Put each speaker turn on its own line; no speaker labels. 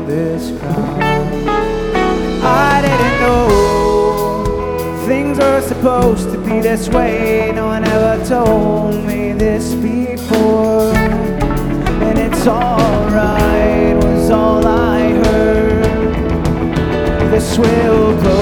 this crowd. I didn't know things were supposed to be this way. No one ever told me this before. And it's alright was all I heard. This will blow